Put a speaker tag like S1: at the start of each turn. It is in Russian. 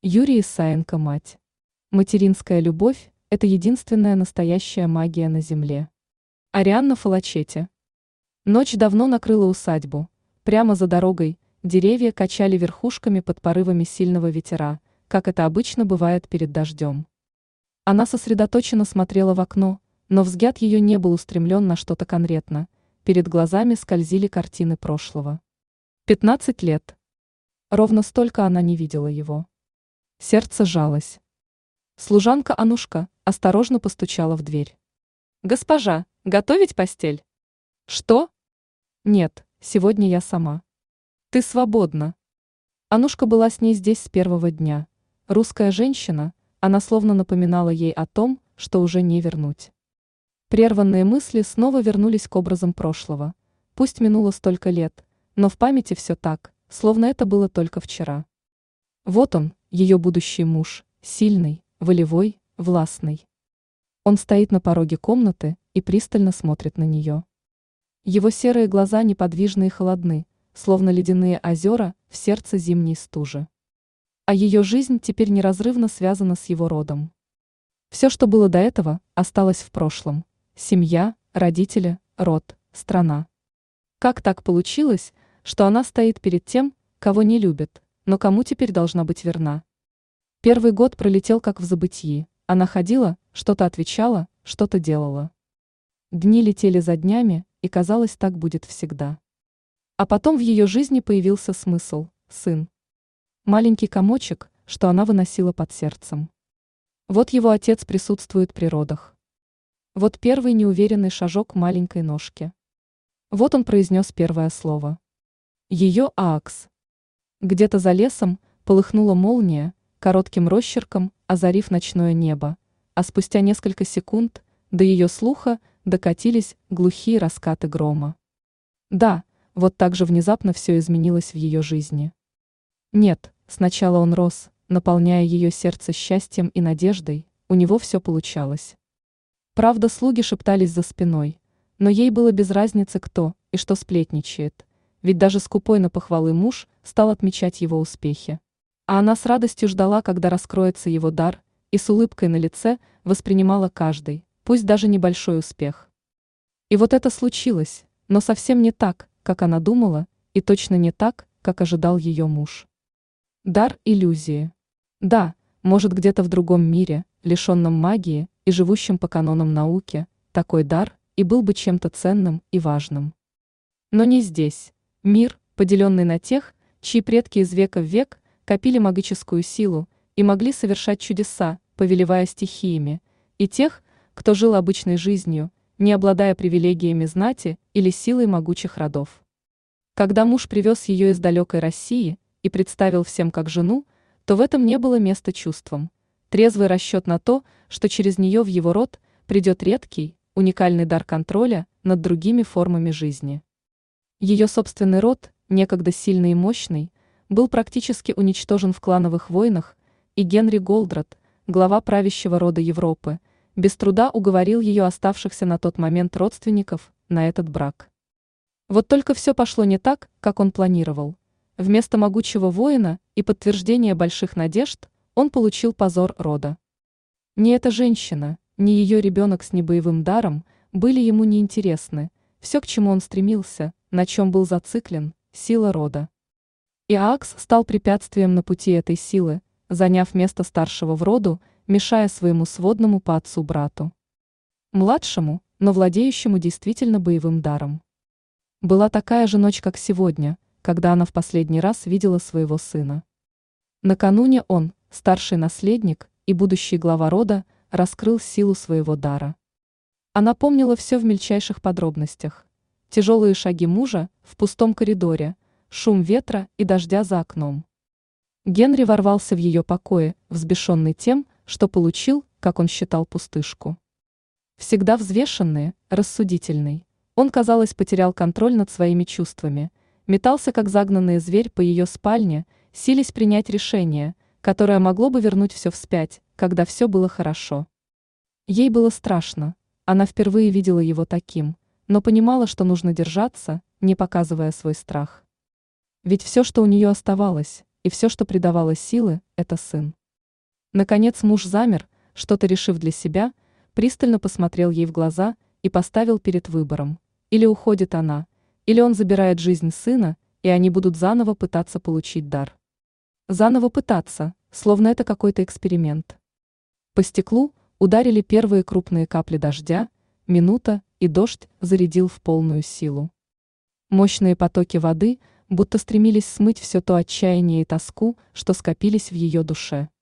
S1: Юрий Исаенко «Мать». Материнская любовь– это единственная настоящая магия на земле. Арианна Фалачетти. Ночь давно накрыла усадьбу. Прямо за дорогой деревья качали верхушками под порывами сильного ветера, как это обычно бывает перед дождем. Она сосредоточенно смотрела в окно, но взгляд ее не был устремлен на что-то конкретно. Перед глазами скользили картины прошлого. 15 лет. Ровно столько она не видела его. Сердце сжалось. Служанка Анушка осторожно постучала в дверь. «Госпожа, готовить постель?» «Что?» «Нет, сегодня я сама». «Ты свободна». Анушка была с ней здесь с первого дня. Русская женщина, она словно напоминала ей о том, что уже не вернуть. Прерванные мысли снова вернулись к образам прошлого. Пусть минуло столько лет, но в памяти все так, словно это было только вчера. Вот он, ее будущий муж, сильный, волевой, властный. Он стоит на пороге комнаты и пристально смотрит на нее. Его серые глаза неподвижны и холодны, словно ледяные озера в сердце зимней стужи. А ее жизнь теперь неразрывно связана с его родом. Все, что было до этого, осталось в прошлом. Семья, родители, род, страна. Как так получилось, что она стоит перед тем, кого не любит, но кому теперь должна быть верна? Первый год пролетел как в забытьи. Она ходила, что-то отвечала, что-то делала. Дни летели за днями, и казалось, так будет всегда. А потом в ее жизни появился смысл – сын. Маленький комочек, что она выносила под сердцем. Вот его отец присутствует при родах. Вот первый неуверенный шажок маленькой ножки. Вот он произнес первое слово. Ее Аакс. Где-то за лесом полыхнула молния, коротким росчерком озарив ночное небо, а спустя несколько секунд до ее слуха докатились глухие раскаты грома. Да, вот так же внезапно все изменилось в ее жизни. Нет, сначала он рос, наполняя ее сердце счастьем и надеждой, у него все получалось. Правда, слуги шептались за спиной, но ей было без разницы, кто и что сплетничает, ведь даже скупой на похвалы муж стал отмечать его успехи. А она с радостью ждала, когда раскроется его дар, и с улыбкой на лице воспринимала каждый, пусть даже небольшой успех. И вот это случилось, но совсем не так, как она думала, и точно не так, как ожидал ее муж. Дар иллюзии. Да, может, где-то в другом мире, лишенном магии и живущем по канонам науки, такой дар и был бы чем-то ценным и важным. Но не здесь. Мир, поделенный на тех, чьи предки из века в век копили магическую силу и могли совершать чудеса, повелевая стихиями, и тех, кто жил обычной жизнью, не обладая привилегиями знати или силой могучих родов. Когда муж привез ее из далекой России и представил всем как жену, то в этом не было места чувствам. Трезвый расчет на то, что через нее в его род придет редкий, уникальный дар контроля над другими формами жизни. Ее собственный род, некогда сильный и мощный, был практически уничтожен в клановых войнах, и Генри Голдрат, глава правящего рода Европы, без труда уговорил ее оставшихся на тот момент родственников на этот брак. Вот только все пошло не так, как он планировал. Вместо могучего воина и подтверждения больших надежд он получил позор рода. Ни эта женщина, ни ее ребенок с небоевым даром были ему неинтересны, все, к чему он стремился, на чем был зациклен, сила рода. И Аакс стал препятствием на пути этой силы, заняв место старшего в роду, мешая своему сводному по отцу брату. Младшему, но владеющему действительно боевым даром. Была такая же ночь, как сегодня, когда она в последний раз видела своего сына. Накануне он, старший наследник и будущий глава рода, раскрыл силу своего дара. Она помнила все в мельчайших подробностях. Тяжелые шаги мужа в пустом коридоре, шум ветра и дождя за окном. Генри ворвался в ее покои, взбешенный тем, что получил, как он считал, пустышку. Всегда взвешенный, рассудительный, он, казалось, потерял контроль над своими чувствами, метался как загнанный зверь по ее спальне, силясь принять решение, которое могло бы вернуть все вспять, когда все было хорошо. Ей было страшно, она впервые видела его таким, но понимала, что нужно держаться, не показывая свой страх. Ведь все, что у нее оставалось, и все, что придавало силы, это сын. Наконец муж замер, что-то решив для себя, пристально посмотрел ей в глаза и поставил перед выбором: или уходит она, или он забирает жизнь сына, и они будут заново пытаться получить дар. Заново пытаться, словно это какой-то эксперимент. По стеклу ударили первые крупные капли дождя, минута, и дождь зарядил в полную силу. Мощные потоки воды будто стремились смыть все то отчаяние и тоску, что скопились в ее душе.